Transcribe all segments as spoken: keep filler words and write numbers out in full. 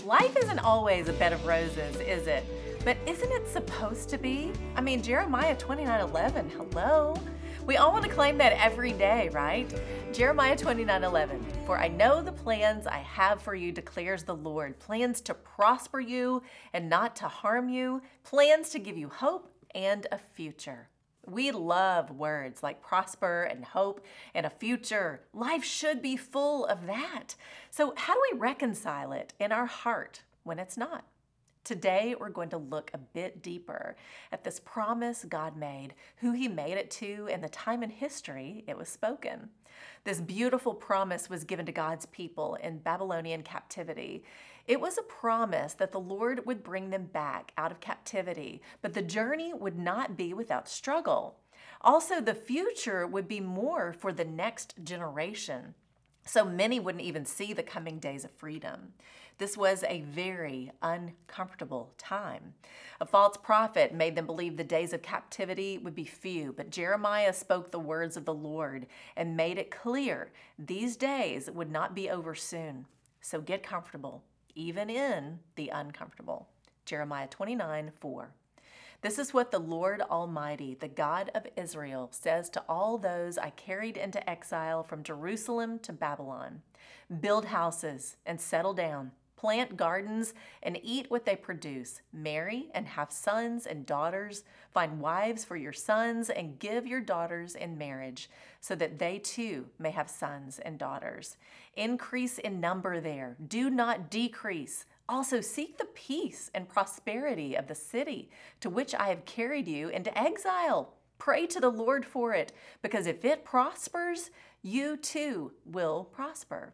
Life isn't always a bed of roses, is it? But isn't it supposed to be? I mean, Jeremiah twenty-nine eleven, hello? We all want to claim that every day, right? Jeremiah twenty-nine eleven, for I know the plans I have for you, declares the Lord, plans to prosper you and not to harm you, plans to give you hope and a future. We love words like prosper and hope and a future. Life should be full of that. So how do we reconcile it in our heart when it's not? Today, we're going to look a bit deeper at this promise God made, who he made it to, and the time in history it was spoken. This beautiful promise was given to God's people in Babylonian captivity. It was a promise that the Lord would bring them back out of captivity, but the journey would not be without struggle. Also, the future would be more for the next generation. So many wouldn't even see the coming days of freedom. This was a very uncomfortable time. A false prophet made them believe the days of captivity would be few, but Jeremiah spoke the words of the Lord and made it clear these days would not be over soon. So get comfortable, even in the uncomfortable. Jeremiah twenty-nine four. This is what the Lord Almighty, the God of Israel, says to all those I carried into exile from Jerusalem to Babylon. Build houses and settle down. Plant gardens and eat what they produce. Marry and have sons and daughters. Find wives for your sons and give your daughters in marriage so that they too may have sons and daughters. Increase in number there. Do not decrease. Also seek the peace and prosperity of the city to which I have carried you into exile. Pray to the Lord for it, because if it prospers, you too will prosper.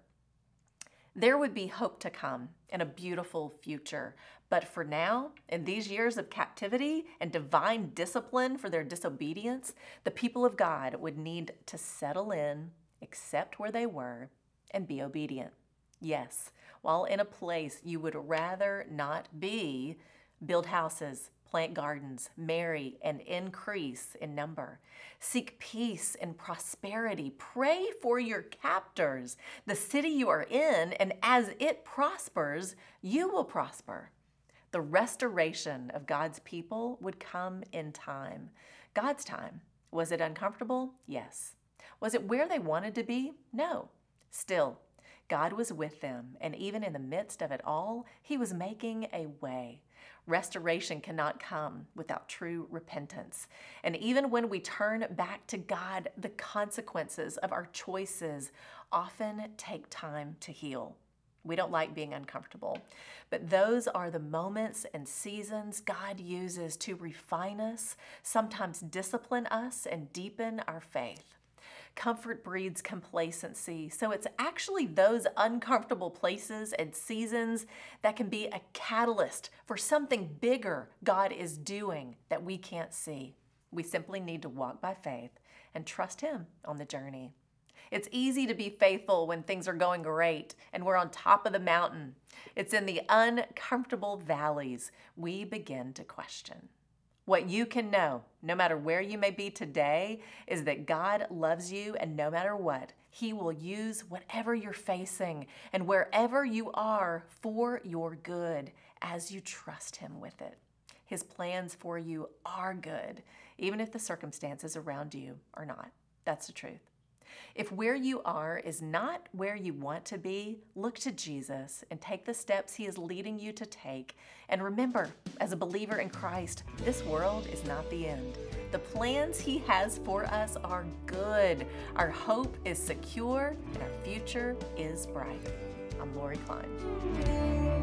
There would be hope to come and a beautiful future. But for now, in these years of captivity and divine discipline for their disobedience, the people of God would need to settle in, accept where they were, and be obedient. Yes, while in a place you would rather not be, build houses, plant gardens, marry, and increase in number. Seek peace and prosperity. Pray for your captors, the city you are in, and as it prospers, you will prosper. The restoration of God's people would come in time. God's time. Was it uncomfortable? Yes. Was it where they wanted to be? No. Still, God was with them, and even in the midst of it all, he was making a way. Restoration cannot come without true repentance. And even when we turn back to God, the consequences of our choices often take time to heal. We don't like being uncomfortable, but those are the moments and seasons God uses to refine us, sometimes discipline us, and deepen our faith. Comfort breeds complacency, so it's actually those uncomfortable places and seasons that can be a catalyst for something bigger God is doing that we can't see. We simply need to walk by faith and trust him on the journey. It's easy to be faithful when things are going great and we're on top of the mountain. It's in the uncomfortable valleys we begin to question. What you can know, no matter where you may be today, is that God loves you, and no matter what, he will use whatever you're facing and wherever you are for your good as you trust him with it. His plans for you are good, even if the circumstances around you are not. That's the truth. If where you are is not where you want to be, look to Jesus and take the steps he is leading you to take. And remember, as a believer in Christ, this world is not the end. The plans he has for us are good. Our hope is secure and our future is bright. I'm Lori Klein.